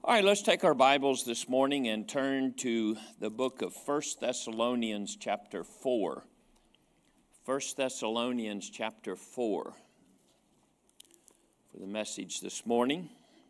All right, let's take our Bibles this morning and turn to the book of 1 Thessalonians chapter 4. 1 Thessalonians chapter 4 for the message this morning.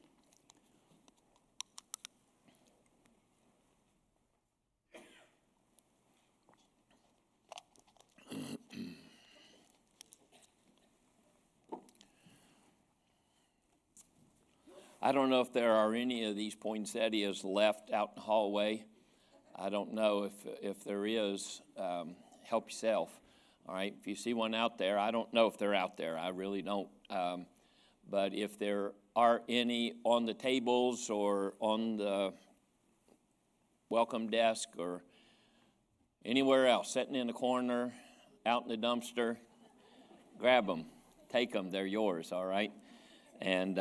I don't know if there are any of these poinsettias left out in the hallway. I don't know if there is. Help yourself. All right, if you see one out there, I don't know if they're out there. I really don't. But if there are any on the tables or on the welcome desk or anywhere else, sitting in the corner, out in the dumpster, grab them, take them. They're yours. All right, and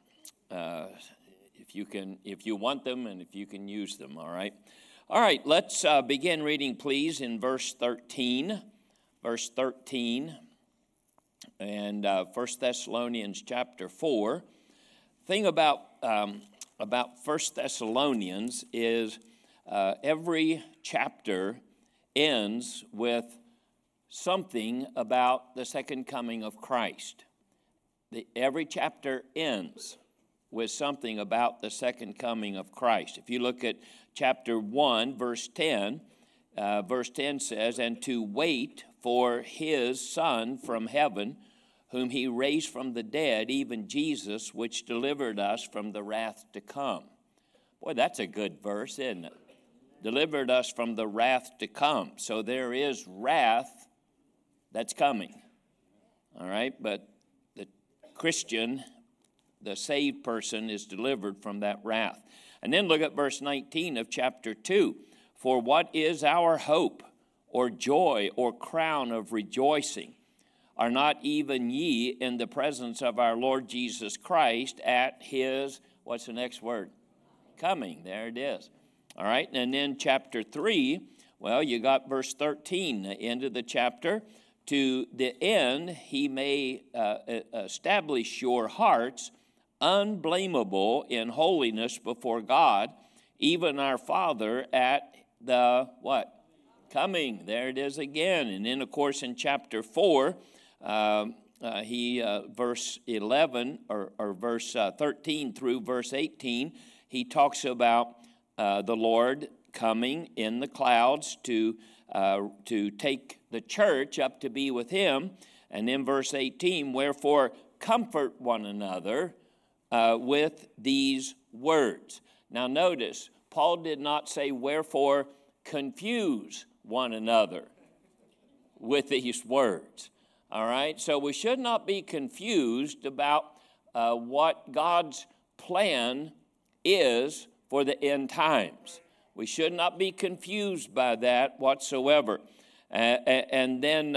if you want them and if you can use them, all right. All right, let's begin reading, please, in verse 13. Verse 13, and 1 Thessalonians chapter 4. Thing about 1 Thessalonians is every chapter ends with something about the second coming of Christ. Every chapter ends with something about the second coming of Christ. If you look at chapter 1, verse 10 says, "And to wait for his Son from heaven, whom he raised from the dead, even Jesus, which delivered us from the wrath to come." Boy, that's a good verse, isn't it? Delivered us from the wrath to come. So there is wrath that's coming. All right, but the Christian, the saved person, is delivered from that wrath. And then look at verse 19 of chapter 2. "For what is our hope, or joy, or crown of rejoicing? Are not even ye in the presence of our Lord Jesus Christ at his," what's the next word? Coming. There it is. All right, and then chapter 3, well, you got verse 13, the end of the chapter. "To the end he may establish your hearts unblameable in holiness before God, even our Father at the," what? Coming. There it is again. And then, of course, in chapter 4, verse 11, or verse 13 through verse 18, he talks about the Lord coming in the clouds to take the church up to be with him. And then verse 18, "Wherefore comfort one another with these words." Now notice, Paul did not say, "Wherefore confuse one another with these words." All right, so we should not be confused about what God's plan is for the end times. We should not be confused by that whatsoever. And then,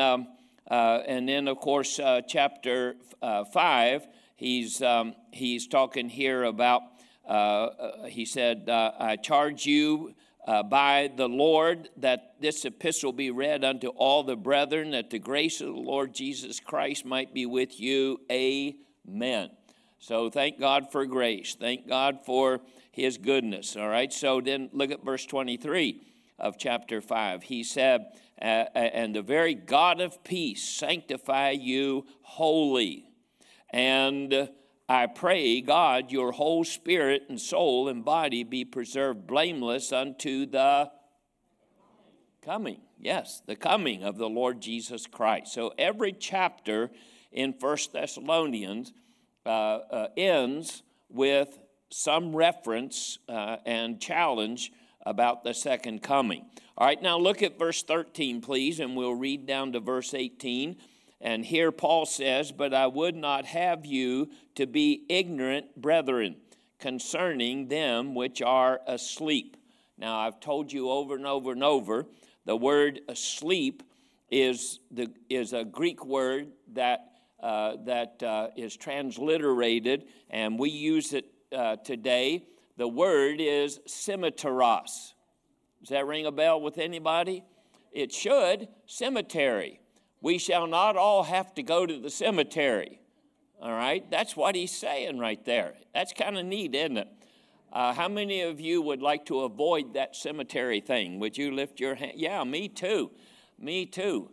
of course, chapter 5. He's talking here about, he said, "I charge you by the Lord that this epistle be read unto all the brethren, that the grace of the Lord Jesus Christ might be with you. Amen." So thank God for grace. Thank God for his goodness. All right, so then look at verse 23 of chapter 5. He said, "And the very God of peace sanctify you wholly. And I pray, God, your whole spirit and soul and body be preserved blameless unto the coming." Yes, the coming of the Lord Jesus Christ. So every chapter in 1 Thessalonians ends with some reference and challenge about the second coming. All right, now look at verse 13, please, and we'll read down to verse 18. And here Paul says, "But I would not have you to be ignorant, brethren, concerning them which are asleep." Now, I've told you over and over and over, the word asleep is a Greek word that is transliterated, and we use it today. The word is semiteros. Does that ring a bell with anybody? It should. Cemetery. We shall not all have to go to the cemetery. All right? That's what he's saying right there. That's kind of neat, isn't it? How many of you would like to avoid that cemetery thing? Would you lift your hand? Yeah, me too. Me too.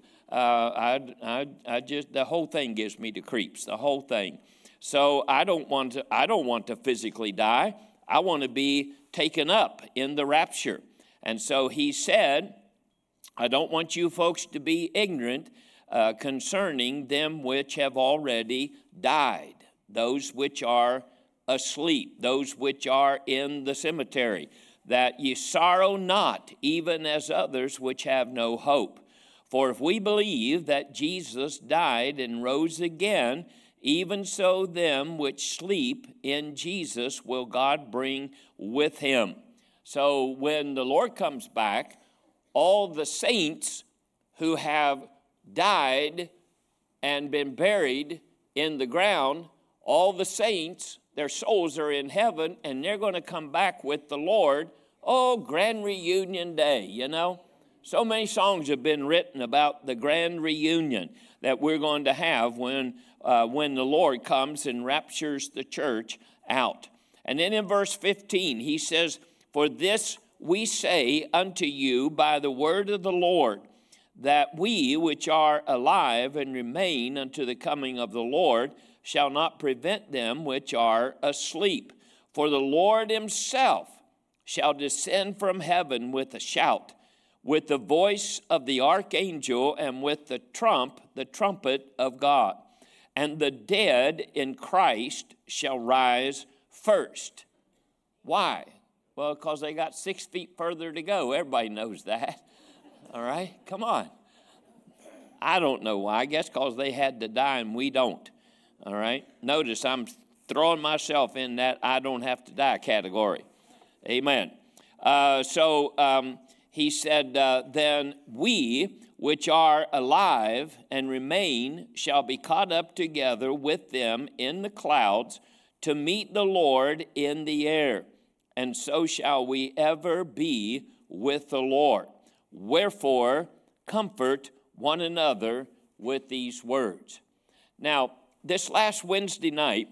I just, the whole thing gives me the creeps, the whole thing. So I don't want to physically die. I want to be taken up in the rapture. And so he said, I don't want you folks to be ignorant concerning them which have already died, those which are asleep, those which are in the cemetery, that ye sorrow not, even as others which have no hope. For if we believe that Jesus died and rose again, even so them which sleep in Jesus will God bring with him. So when the Lord comes back, all the saints who have died and been buried in the ground, all the saints, their souls are in heaven, and they're going to come back with the Lord. Oh, grand reunion day, you know. So many songs have been written about the grand reunion that we're going to have when the Lord comes and raptures the church out. And then in verse 15, he says, for this we say unto you by the word of the Lord, that we which are alive and remain unto the coming of the Lord shall not prevent them which are asleep. For the Lord himself shall descend from heaven with a shout, with the voice of the archangel, and with the trumpet of God. And the dead in Christ shall rise first. Why? Well, because they got 6 feet further to go. Everybody knows that. All right? Come on. I don't know why. I guess because they had to die and we don't. All right? Notice I'm throwing myself in that I don't have to die category. Amen. He said, then we which are alive and remain shall be caught up together with them in the clouds to meet the Lord in the air. And so shall we ever be with the Lord. Wherefore, comfort one another with these words. Now, this last Wednesday night,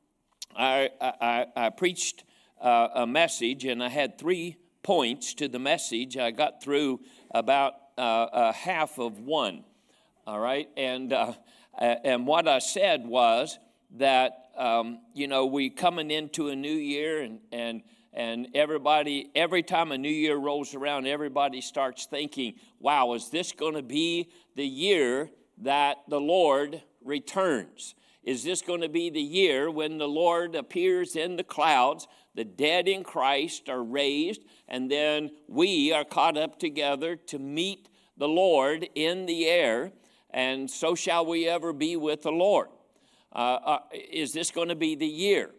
I preached a message, and I had 3 points to the message. I got through about half of one, all right? And what I said was that, we coming into a new year, and everybody, every time a new year rolls around, everybody starts thinking, wow, is this going to be the year that the Lord returns? Is this going to be the year when the Lord appears in the clouds, the dead in Christ are raised, and then we are caught up together to meet the Lord in the air, and so shall we ever be with the Lord? Is this going to be the year?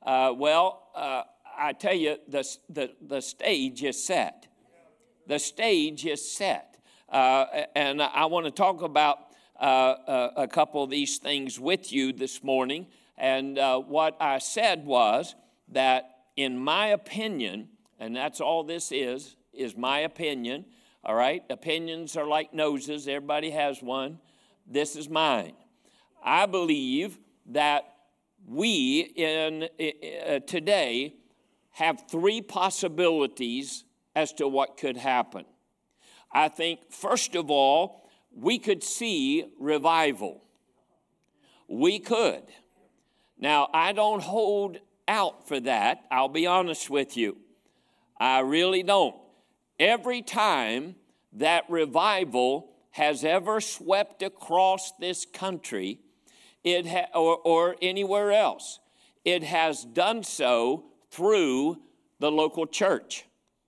I tell you, the stage is set. The stage is set. And I want to talk about a couple of these things with you this morning. And what I said was that in my opinion, and that's all this is my opinion, all right? Opinions are like noses. Everybody has one. This is mine. I believe that we today have 3 possibilities as to what could happen. I think, first of all, we could see revival. We could. Now, I don't hold out for that. I'll be honest with you. I really don't. Every time that revival has ever swept across this country, or anywhere else, it has done so through the local church.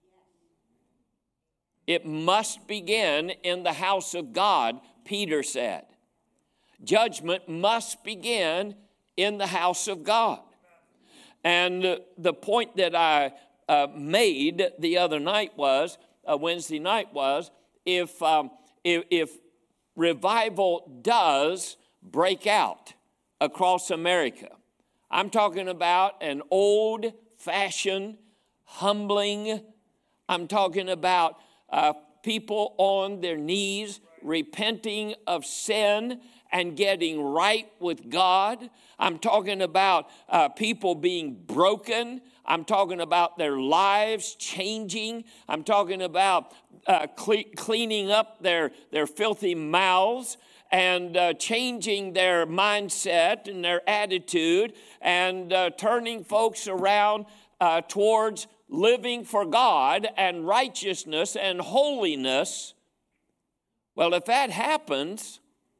It must begin in the house of God, Peter said. Judgment must begin in the house of God. And the point that I made the other night was, Wednesday night was, if revival does break out across America, I'm talking about an old-fashioned, humbling, I'm talking about people on their knees repenting of sin and getting right with God. I'm talking about people being broken. I'm talking about their lives changing. I'm talking about cleaning up their filthy mouths and changing their mindset and their attitude and turning folks around towards living for God and righteousness and holiness. Well, if that happens,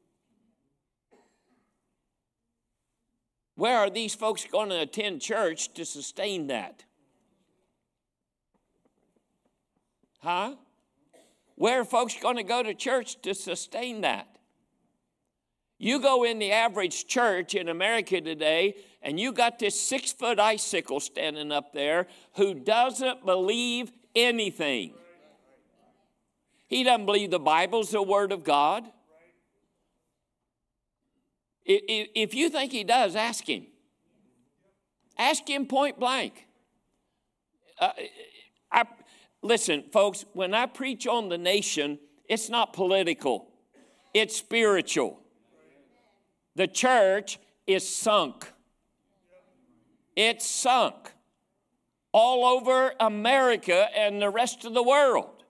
where are these folks going to attend church to sustain that? Huh? Where are folks going to go to church to sustain that? You go in the average church in America today, and you got this 6-foot icicle standing up there who doesn't believe anything. He doesn't believe the Bible's the Word of God. If you think he does, ask him. Ask him point blank. Listen, folks, when I preach on the nation, it's not political. It's spiritual. The church is sunk. It's sunk all over America and the rest of the world.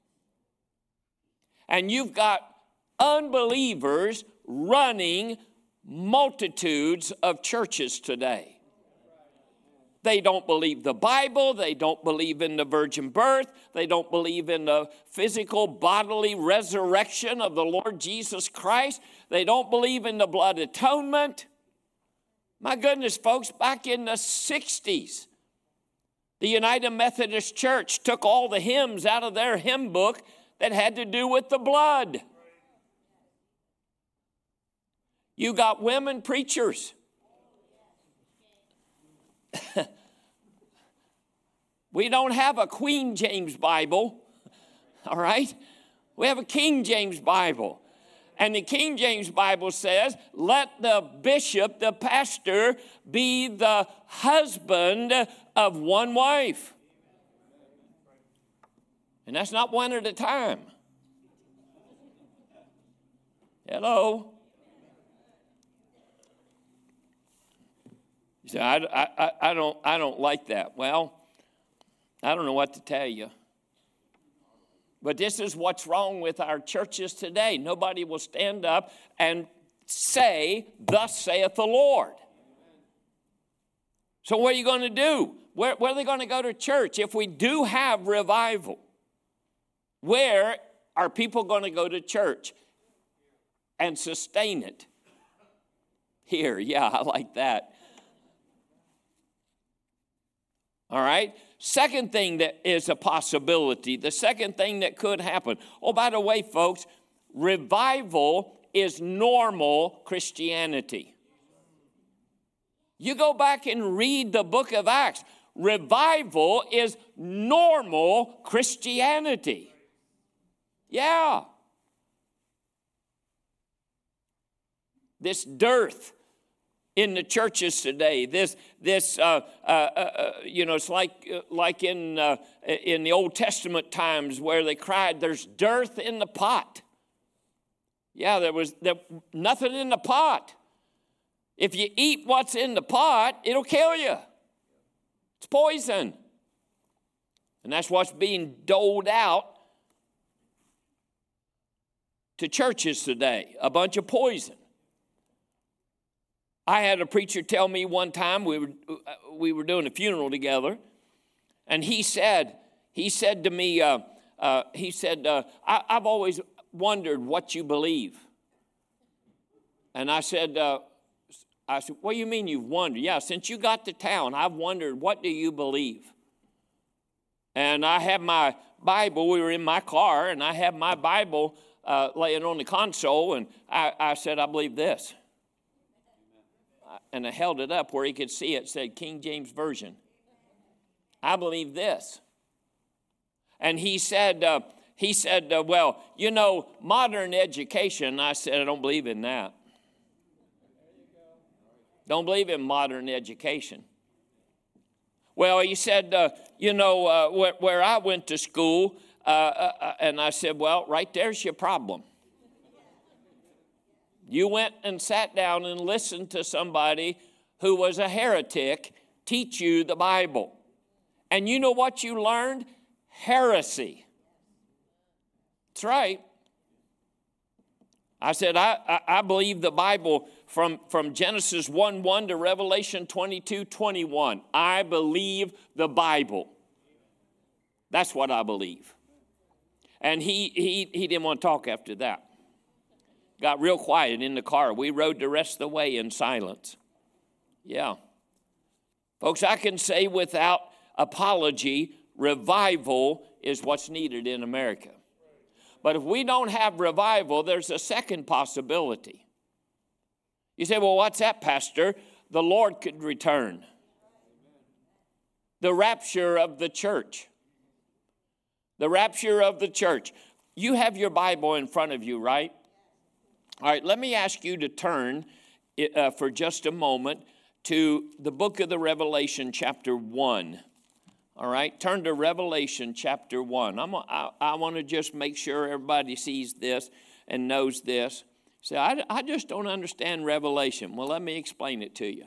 And you've got unbelievers running multitudes of churches today. They don't believe the Bible. They don't believe in the virgin birth. They don't believe in the physical bodily resurrection of the Lord Jesus Christ. They don't believe in the blood atonement. My goodness, folks, back in the 60s, the United Methodist Church took all the hymns out of their hymn book that had to do with the blood. You got women preachers. We don't have a Queen James Bible, all right? We have a King James Bible. And the King James Bible says, let the bishop, the pastor, be the husband of one wife. And that's not one at a time. Hello? You say, I don't like that. Well, I don't know what to tell you. But this is what's wrong with our churches today. Nobody will stand up and say, thus saith the Lord. So what are you going to do? Where are they going to go to church? If we do have revival, where are people going to go to church and sustain it? Here, yeah, I like that. All right? Second thing that is a possibility, the second thing that could happen. Oh, by the way, folks, revival is normal Christianity. You go back and read the book of Acts. Revival is normal Christianity. Yeah. This dearth in the churches today, it's like in the Old Testament times where they cried, "There's dearth in the pot." Yeah, there was nothing in the pot. If you eat what's in the pot, it'll kill you. It's poison, and that's what's being doled out to churches today. A bunch of poison. I had a preacher tell me one time, we were doing a funeral together, and he said to me, I've always wondered what you believe. And I said, what do you mean you've wondered? Yeah, since you got to town, I've wondered, what do you believe? And I had my Bible, we were in my car, and I had my Bible laying on the console, and I said, I believe this. And I held it up where he could see it. Said King James Version. I believe this. And he said, well, modern education. I said, I don't believe in that. Don't believe in modern education. Well, he said, where I went to school, and I said, well, right there's your problem. You went and sat down and listened to somebody who was a heretic teach you the Bible. And you know what you learned? Heresy. That's right. I said, I believe the Bible from Genesis 1:1 to Revelation 22:21. I believe the Bible. That's what I believe. And he didn't want to talk after that. Got real quiet in the car. We rode the rest of the way in silence. Yeah. Folks, I can say without apology, revival is what's needed in America. But if we don't have revival, there's a second possibility. You say, well, what's that, Pastor? The Lord could return. The rapture of the church. The rapture of the church. You have your Bible in front of you, right? All right, let me ask you to turn for just a moment to the book of the Revelation, chapter 1. All right, turn to Revelation chapter 1. I want to just make sure everybody sees this and knows this. Say, I just don't understand Revelation. Well, let me explain it to you.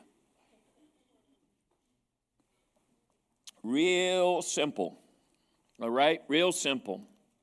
Real simple. All right, real simple.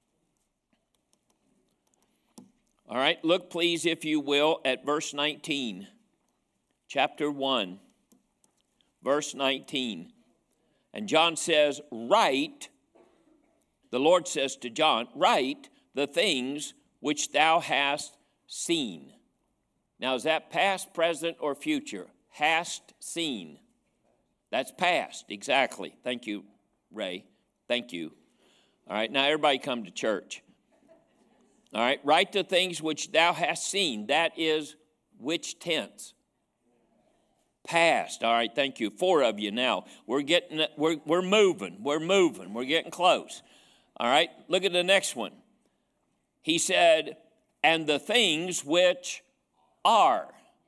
All right, look please, if you will, at verse 19. Chapter 1, verse 19. And John says, write, the Lord says to John, write the things which thou hast seen. Now, is that past, present, or future? Hast seen. That's past, exactly. Thank you, Ray. Thank you. All right, now everybody come to church. All right, write the things which thou hast seen. That is which tense? Past. All right, thank you. 4 of you now. We're moving. We're getting close. All right, look at the next one. He said, and the things which are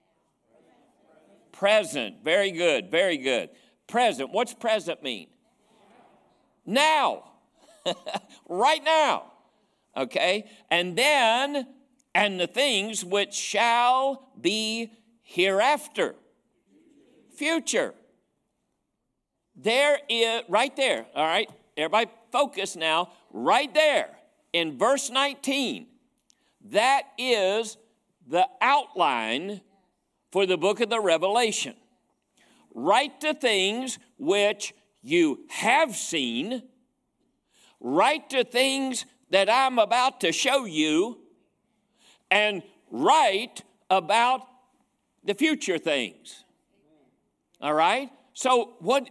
present. Very good, very good. Present. What's present mean? Now. Right now. Okay? And then, and the things which shall be hereafter. Future. There is, right there, all right? Everybody focus now. Right there in verse 19. That is the outline for the book of the Revelation. Write the things which you have seen. Write the things that I'm about to show you, and write about the future things. All right? So what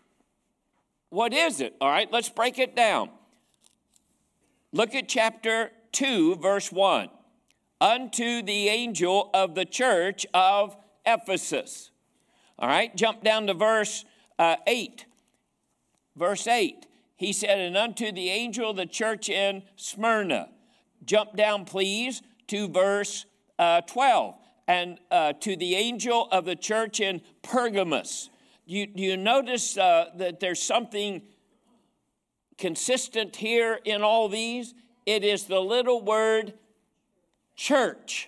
is it? All right, let's break it down. Look at chapter 2, verse 1. Unto the angel of the church of Ephesus. All right, jump down to verse 8. Verse 8. He said, and unto the angel of the church in Smyrna. Jump down, please, to verse 12. And to the angel of the church in Pergamos. Do you notice that there's something consistent here in all these? It is the little word church.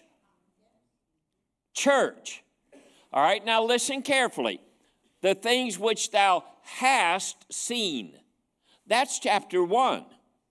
Church. All right, now listen carefully. The things which thou hast seen. That's chapter 1.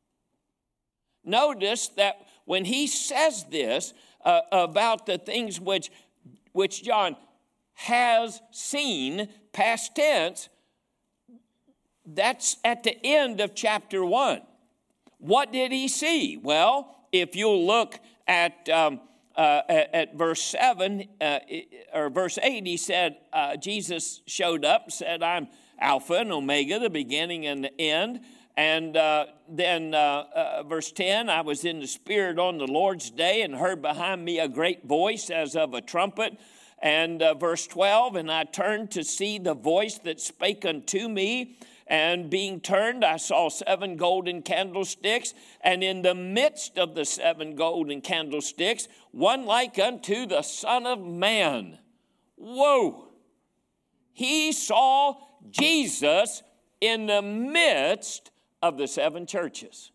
Notice that when he says this about the things which John has seen, past tense, that's at the end of chapter 1. What did he see? Well, if you'll look at verse 7 or verse 8, he said, Jesus showed up and said, I'm Alpha and Omega, the beginning and the end. And then verse 10, I was in the Spirit on the Lord's day and heard behind me a great voice as of a trumpet. And verse 12, and I turned to see the voice that spake unto me. And being turned, I saw 7 golden candlesticks. And in the midst of the 7 golden candlesticks, one like unto the Son of Man. Whoa! He saw Jesus in the midst of the 7 churches.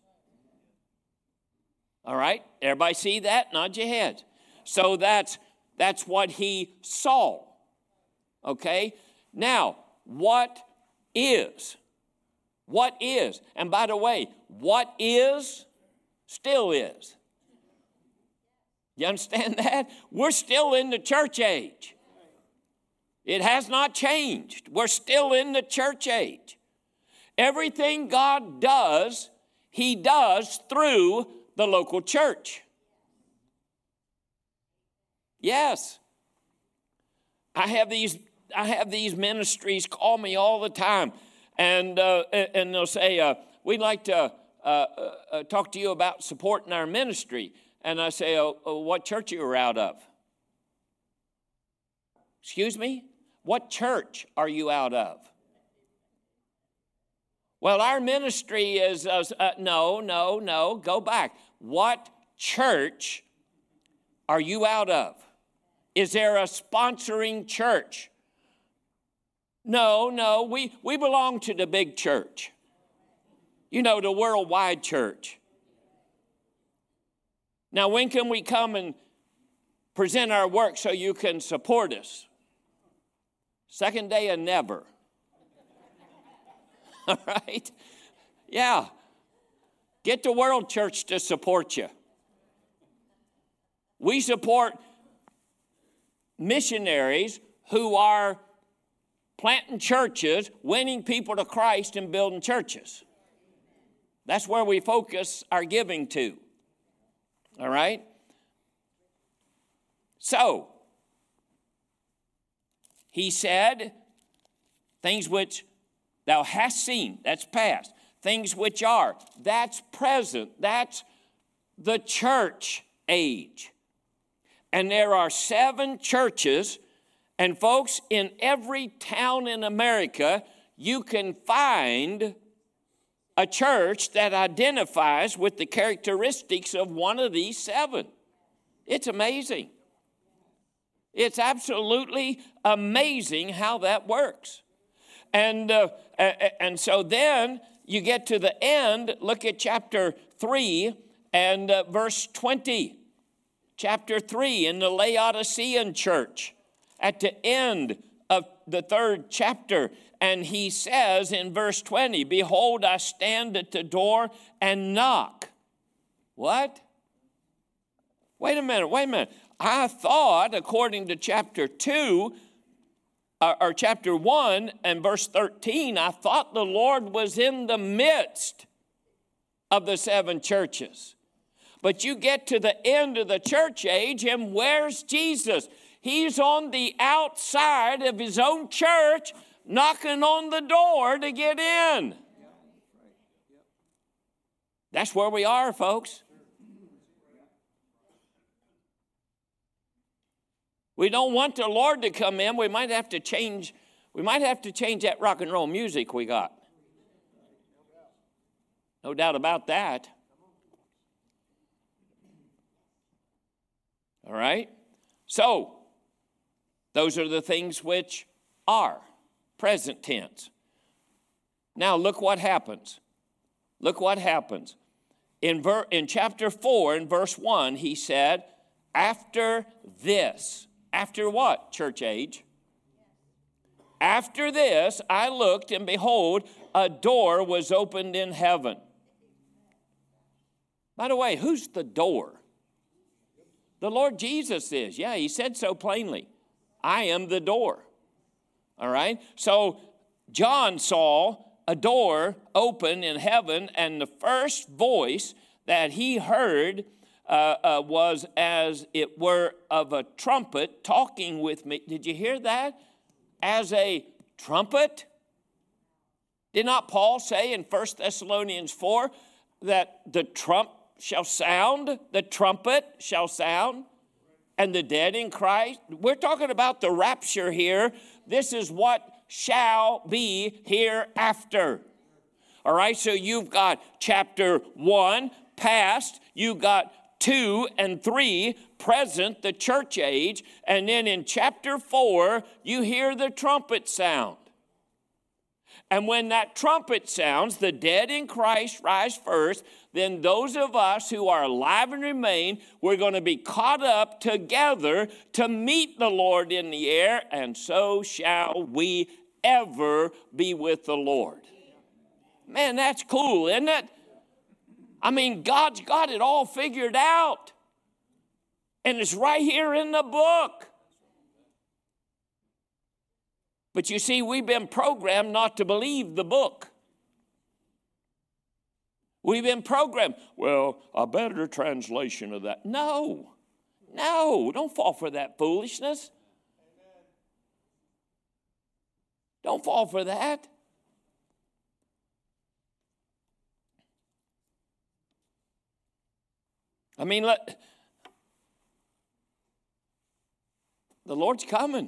All right? Everybody see that? Nod your head. So that's what he saw. Okay? Now, what is? What is? And by the way, what is, still is. You understand that? We're still in the church age. It has not changed. We're still in the church age. Everything God does, He does through the local church. Yes. I have these ministries call me all the time, and they'll say, we'd like to talk to you about supporting our ministry. And I say, what church you are out of? Excuse me? What church are you out of? Well, our ministry is, no, go back. What church are you out of? Is there a sponsoring church? No, we belong to the big church. You know, the worldwide church. Now, when can we come and present our work so you can support us? Second day of never. All right? Yeah. Get the world church to support you. We support missionaries who are planting churches, winning people to Christ, and building churches. That's where we focus our giving to. All right? So, he said, things which thou hast seen, that's past. Things which are, that's present. That's the church age. And there are 7 churches, and folks, in every town in America, you can find a church that identifies with the characteristics of one of these 7. It's amazing. It's absolutely amazing how that works. And so then you get to the end. Look at chapter 3 and verse 20. Chapter 3 in the Laodicean church at the end of the 3rd chapter. And he says in verse 20, behold, I stand at the door and knock. What? Wait a minute. I thought, according to chapter 2, or chapter 1 and verse 13, I thought the Lord was in the midst of the 7 churches. But you get to the end of the church age, and where's Jesus? He's on the outside of his own church, knocking on the door to get in. That's where we are, folks. We don't want the Lord to come in. We might have to change that rock and roll music we got. No doubt about that. All right? So, those are the things which are present tense. Now, look what happens. Look what happens. In chapter 4, in verse 1, he said, after this. After what, church age? After this, I looked, and behold, a door was opened in heaven. By the way, who's the door? The Lord Jesus is. Yeah, he said so plainly. I am the door. All right? So John saw a door open in heaven, and the first voice that he heard was as it were of a trumpet talking with me. Did you hear that? As a trumpet? Did not Paul say in 1 Thessalonians 4 that the trumpet shall sound, and the dead in Christ? We're talking about the rapture here. This is what shall be hereafter. All right, so you've got chapter 1, past. You've got 2 and 3, present, the church age. And then in chapter 4, you hear the trumpet sound. And when that trumpet sounds, the dead in Christ rise first. Then those of us who are alive and remain, we're going to be caught up together to meet the Lord in the air, and so shall we ever be with the Lord. Man, that's cool, isn't it? I mean, God's got it all figured out. And it's right here in the book. But you see, we've been programmed not to believe the book. We've been programmed, well, a better translation of that. No, don't fall for that foolishness. Don't fall for that. I mean, the Lord's coming.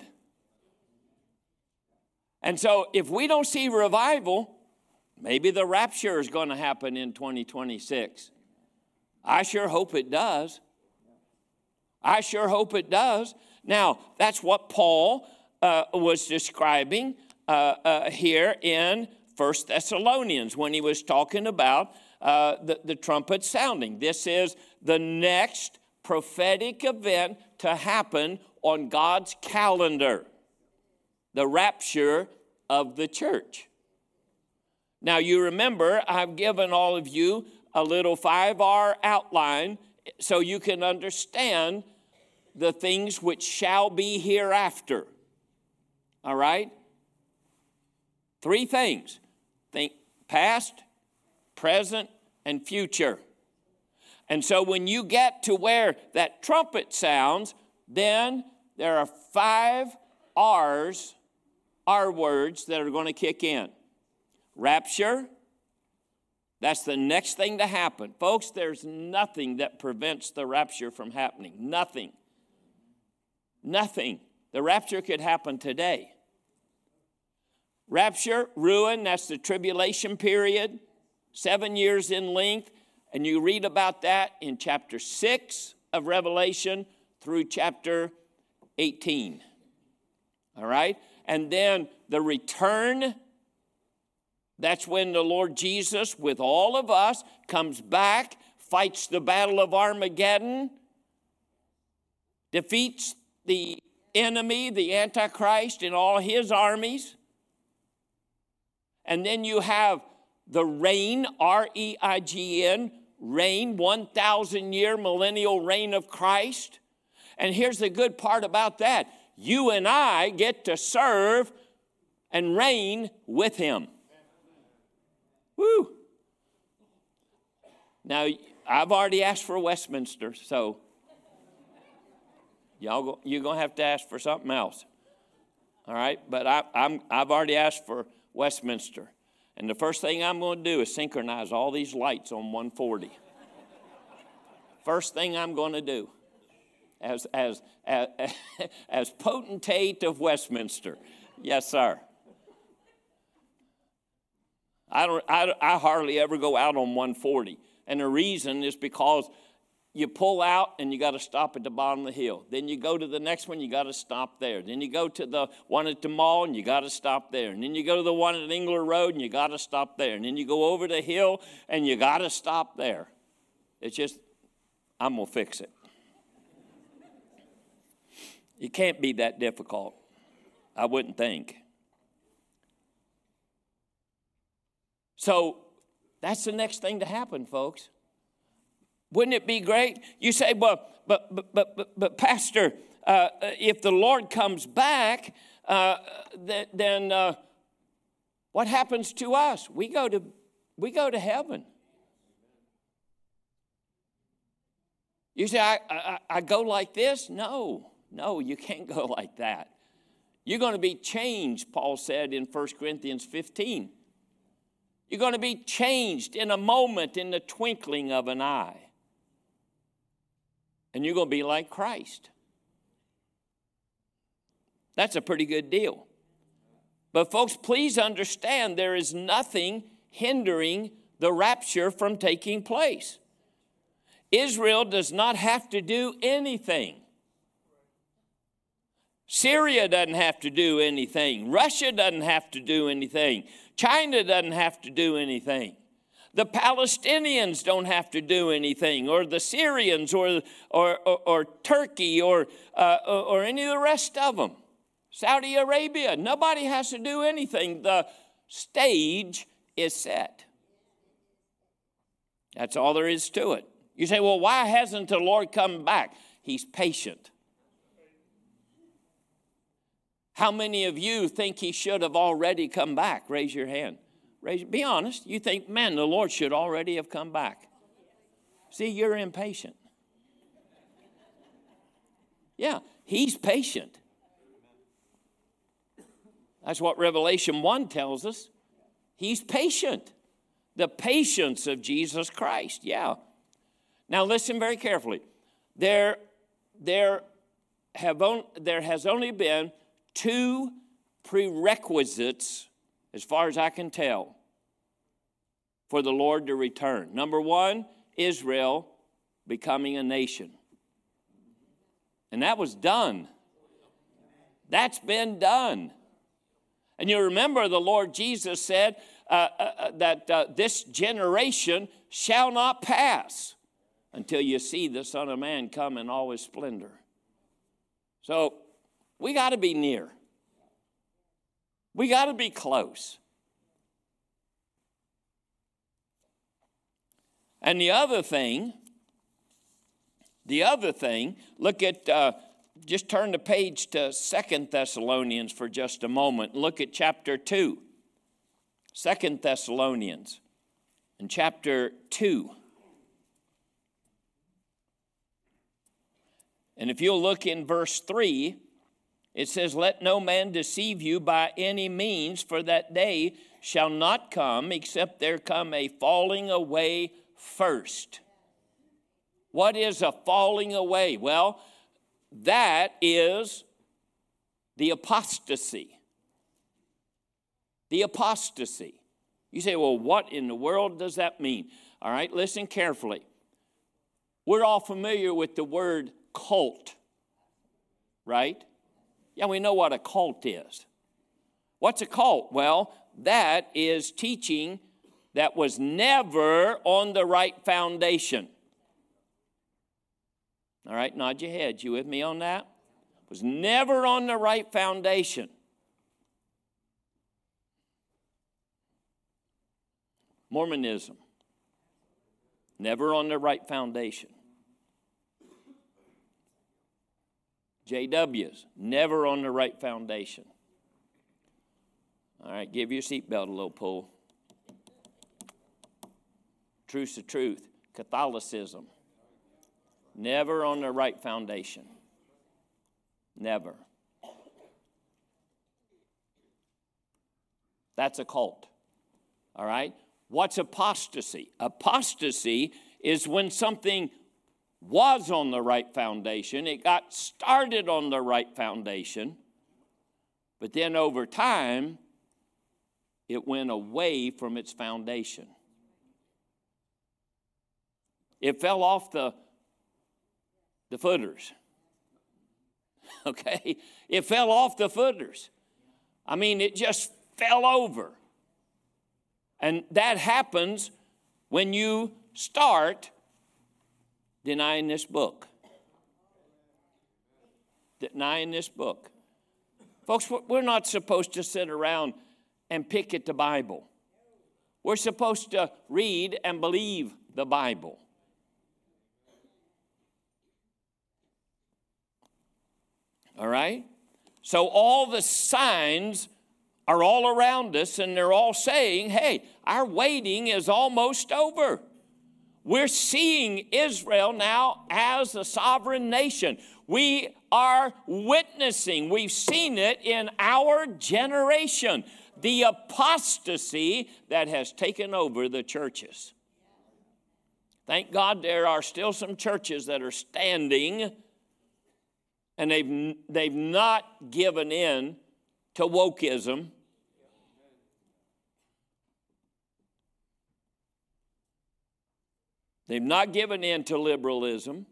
And so if we don't see revival, maybe the rapture is going to happen in 2026. I sure hope it does. I sure hope it does. Now, that's what Paul was describing here in 1 Thessalonians when he was talking about the trumpet sounding. This is the next prophetic event to happen on God's calendar, the rapture of the church. Now, you remember, I've given all of you a little 5R outline so you can understand the things which shall be hereafter. All right? 3 things. Think past, present, and future. And so when you get to where that trumpet sounds, then there are 5 R's, R words that are going to kick in. Rapture, that's the next thing to happen. Folks, there's nothing that prevents the rapture from happening. Nothing. Nothing. The rapture could happen today. Rapture, ruin, that's the tribulation period, 7 years in length. And you read about that in chapter 6 of Revelation through chapter 18. All right? And then the return, that's when the Lord Jesus, with all of us, comes back, fights the battle of Armageddon, defeats the enemy, the Antichrist, and all his armies. And then you have the reign, R-E-I-G-N, reign, 1,000-year millennial reign of Christ. And here's the good part about that. You and I get to serve and reign with him. Woo! Now, I've already asked for Westminster, so you're going to have to ask for something else. All right? But I've already asked for Westminster. And the first thing I'm going to do is synchronize all these lights on 140. First thing I'm going to do as potentate of Westminster. Yes, sir. I hardly ever go out on 140. And the reason is because you pull out and you got to stop at the bottom of the hill. Then you go to the next one, you got to stop there. Then you go to the one at the mall and you got to stop there. And then you go to the one at Engler Road and you got to stop there. And then you go over the hill and you got to stop there. It's just, I'm going to fix it. It can't be that difficult, I wouldn't think. So that's the next thing to happen, folks. Wouldn't it be great? You say, well, but Pastor, if the Lord comes back, then what happens to us? We go to heaven. You say, I go like this? No, you can't go like that. You're going to be changed, Paul said in 1 Corinthians 15. You're going to be changed in a moment, in the twinkling of an eye. And you're going to be like Christ. That's a pretty good deal. But folks, please understand there is nothing hindering the rapture from taking place. Israel does not have to do anything. Syria doesn't have to do anything. Russia doesn't have to do anything. China doesn't have to do anything. The Palestinians don't have to do anything, or the Syrians, or Turkey, or any of the rest of them. Saudi Arabia, nobody has to do anything. The stage is set. That's all there is to it. You say, well, why hasn't the Lord come back? He's patient. How many of you think he should have already come back? Raise your hand. Be honest. You think, man, the Lord should already have come back. See, you're impatient. Yeah, he's patient. That's what Revelation 1 tells us. He's patient. The patience of Jesus Christ. Yeah. Now listen very carefully. There has only been 2 prerequisites, as far as I can tell, for the Lord to return. Number 1, Israel becoming a nation. And that was done. That's been done. And you remember the Lord Jesus said that this generation shall not pass until you see the Son of Man come in all his splendor. So we got to be near. We got to be close. And the other thing, look at, just turn the page to 2 Thessalonians for just a moment. Look at chapter 2. 2 Thessalonians in chapter 2. And if you'll look in verse 3, it says, let no man deceive you by any means, for that day shall not come, except there come a falling away first. What is a falling away? Well, that is the apostasy. The apostasy. You say, well, what in the world does that mean? All right, listen carefully. We're all familiar with the word cult, right? Yeah, we know what a cult is. What's a cult? Well, that is teaching that was never on the right foundation. All right, nod your heads. You with me on that? Was never on the right foundation. Mormonism, never on the right foundation. JWs, never on the right foundation. All right, give your seatbelt a little pull. Truth's the truth. Catholicism, never on the right foundation. Never. That's a cult. All right? What's apostasy? Apostasy is when something was on the right foundation. It got started on the right foundation. But then over time, it went away from its foundation. It fell off the footers. Okay? It fell off the footers. I mean, it just fell over. And that happens when you start denying this book. Denying this book. Folks, we're not supposed to sit around and pick at the Bible. We're supposed to read and believe the Bible. All right? So all the signs are all around us, and they're all saying, hey, our waiting is almost over. We're seeing Israel now as a sovereign nation. We are witnessing, we've seen it in our generation, the apostasy that has taken over the churches. Thank God there are still some churches that are standing, and they've not given in to wokeism. They've not given in to liberalism.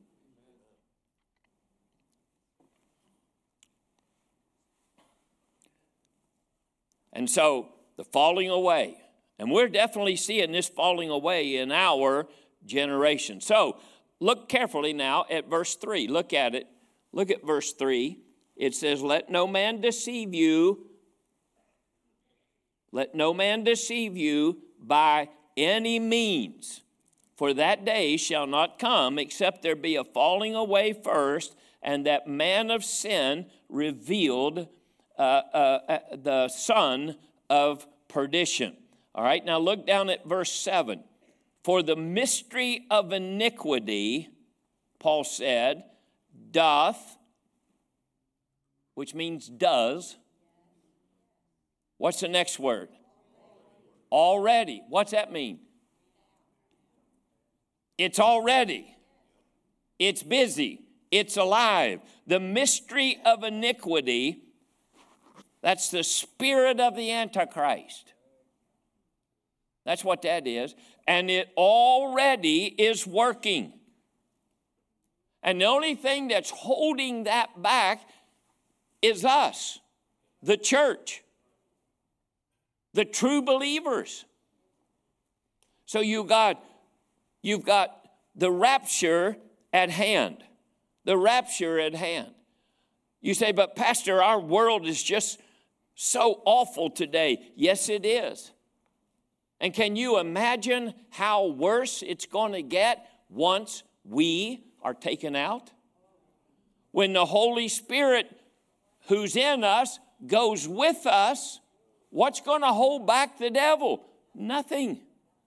And so the falling away, and we're definitely seeing this falling away in our generation. So look carefully now at verse 3. Look at it. Look at verse 3. It says, let no man deceive you. Let no man deceive you by any means. For that day shall not come, except there be a falling away first, and that man of sin revealed, the son of perdition. All right, now look down at verse 7. For the mystery of iniquity, Paul said, doth, which means does. What's the next word? Already. What's that mean? It's already. It's busy. It's alive. The mystery of iniquity, that's the spirit of the Antichrist. That's what that is. And it already is working. And the only thing that's holding that back is us, the church, the true believers. So you've got the rapture at hand. The rapture at hand. You say, but Pastor, our world is just so awful today. Yes, it is. And can you imagine how worse it's going to get once we are taken out? When the Holy Spirit who's in us goes with us, what's going to hold back the devil? Nothing.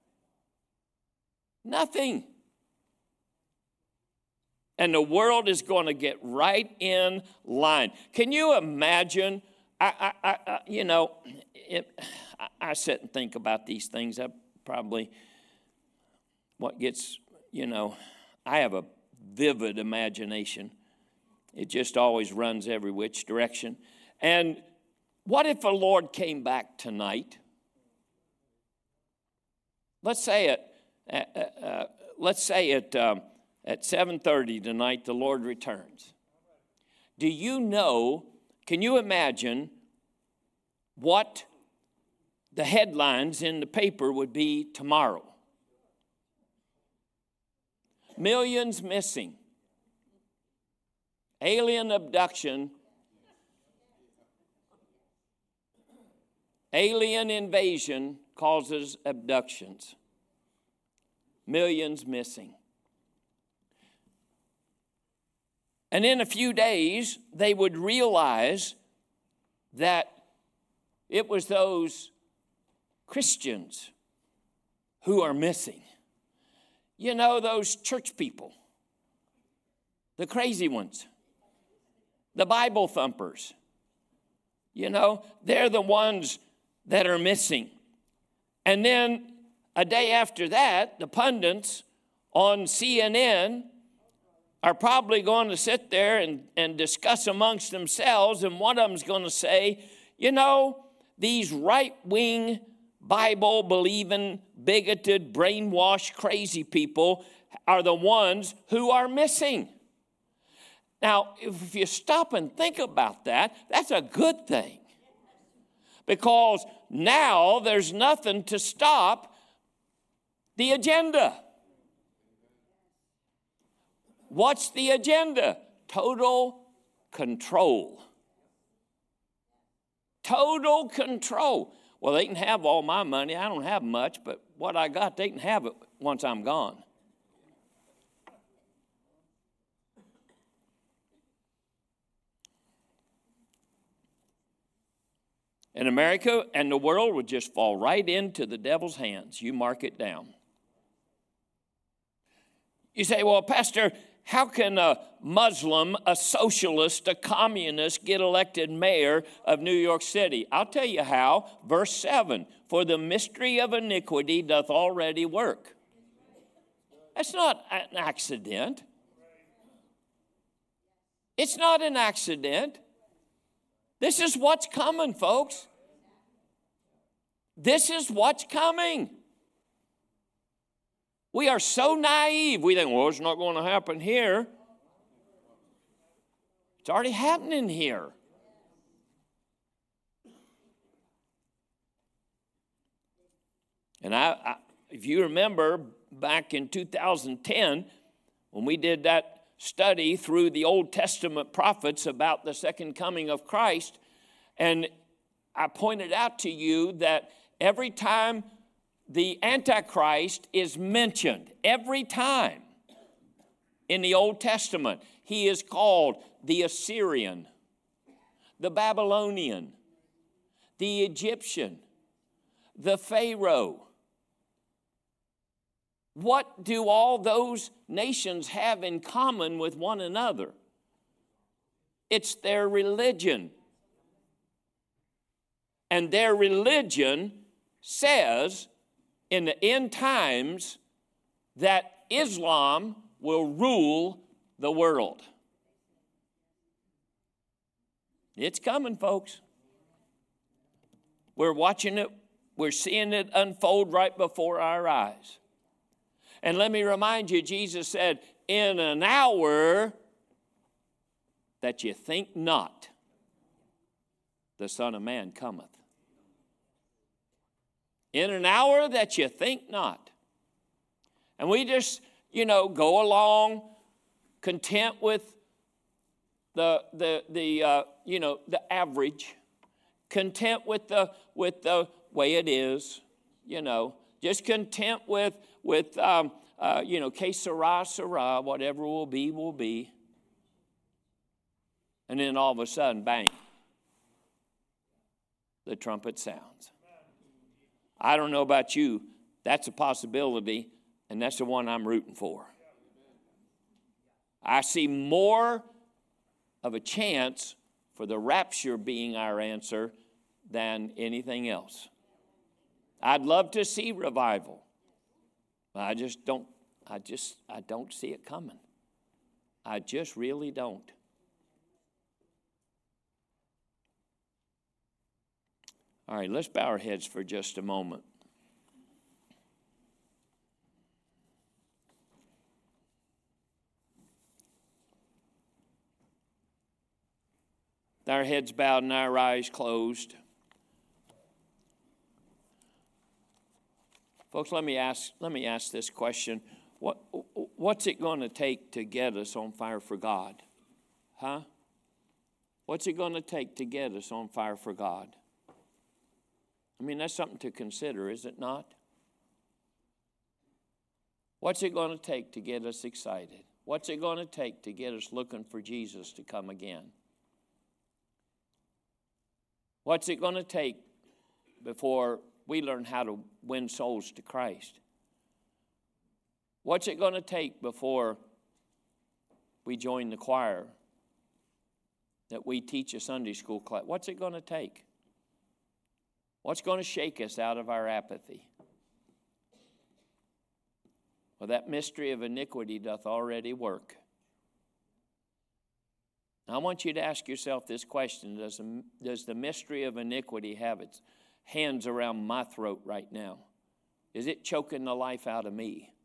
Nothing. And the world is going to get right in line. Can you imagine? I sit and think about these things. I have a vivid imagination. It just always runs every which direction. And what if the Lord came back tonight? Let's say at 7:30 tonight, the Lord returns. Do you know, can you imagine what the headlines in the paper would be tomorrow? Millions missing. Alien abduction. Alien invasion causes abductions. Millions missing. And in a few days, they would realize that it was those Christians who are missing. You know, those church people, the crazy ones, the Bible thumpers. You know, they're the ones that are missing. And then a day after that, the pundits on CNN are probably going to sit there and discuss amongst themselves, and one of them's going to say, you know, these right-wing, Bible-believing, bigoted, brainwashed, crazy people are the ones who are missing. Now, if you stop and think about that, that's a good thing. Because now there's nothing to stop the agenda. What's the agenda? Total control. Total control. Well, they can have all my money. I don't have much, but what I got, they can have it once I'm gone. And America and the world would just fall right into the devil's hands. You mark it down. You say, well, Pastor, how can a Muslim, a socialist, a communist get elected mayor of New York City? I'll tell you how. Verse 7, for the mystery of iniquity doth already work. That's not an accident. It's not an accident. This is what's coming, folks. This is what's coming. We are so naive. We think, well, it's not going to happen here. It's already happening here. And if you remember back in 2010, when we did that study through the Old Testament prophets about the second coming of Christ, and I pointed out to you that every time the Antichrist is mentioned every time in the Old Testament. He is called the Assyrian, the Babylonian, the Egyptian, the Pharaoh. What do all those nations have in common with one another? It's their religion. And their religion says in the end times that Islam will rule the world. It's coming, folks. We're watching it. We're seeing it unfold right before our eyes. And let me remind you, Jesus said, in an hour that you think not, the Son of Man cometh. In an hour that you think not. And we just, go along content with the average, content with the way it is, just content with que sera, sera, whatever will be, will be. And then all of a sudden, bang, the trumpet sounds. I don't know about you, that's a possibility, and that's the one I'm rooting for. I see more of a chance for the rapture being our answer than anything else. I'd love to see revival. But I don't see it coming. I just really don't. All right, let's bow our heads for just a moment. With our heads bowed and our eyes closed. Folks, let me ask this question. What's it going to take to get us on fire for God? Huh? What's it going to take to get us on fire for God? I mean, that's something to consider, is it not? What's it going to take to get us excited? What's it going to take to get us looking for Jesus to come again? What's it going to take before we learn how to win souls to Christ? What's it going to take before we join the choir, that we teach a Sunday school class? What's it going to take? What's going to shake us out of our apathy? Well, that mystery of iniquity doth already work. Now, I want you to ask yourself this question. Does the mystery of iniquity have its hands around my throat right now? Is it choking the life out of me?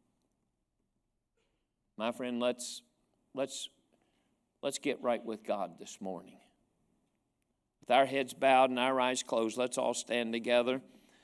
My friend, let's get right with God this morning. With our heads bowed and our eyes closed, let's all stand together.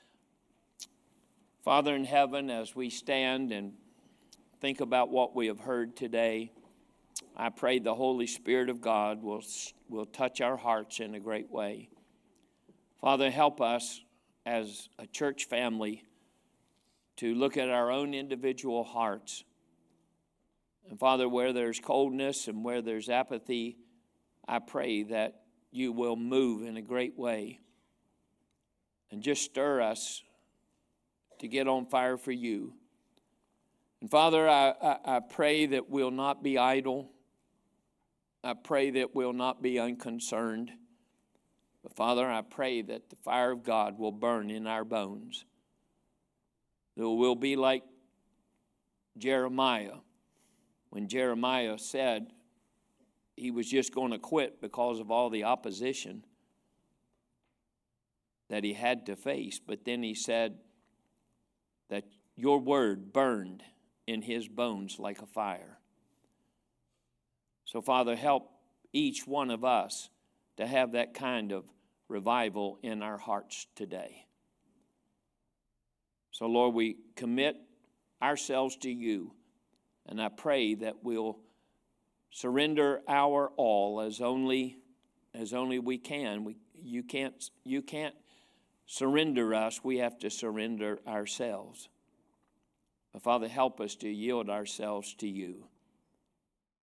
Father in heaven, as we stand and think about what we have heard today, I pray the Holy Spirit of God will touch our hearts in a great way. Father, help us as a church family to look at our own individual hearts. And Father, where there's coldness and where there's apathy, I pray that you will move in a great way and just stir us to get on fire for you. And Father, I pray that we'll not be idle. I pray that we'll not be unconcerned. But Father, I pray that the fire of God will burn in our bones. That we'll be like Jeremiah, when Jeremiah said he was just going to quit because of all the opposition that he had to face. But then he said that your word burned in his bones like a fire. So, Father, help each one of us to have that kind of revival in our hearts today. So, Lord, we commit ourselves to you, and I pray that we'll surrender our all as only we can. You can't surrender us, we have to surrender ourselves. Father, help us to yield ourselves to you.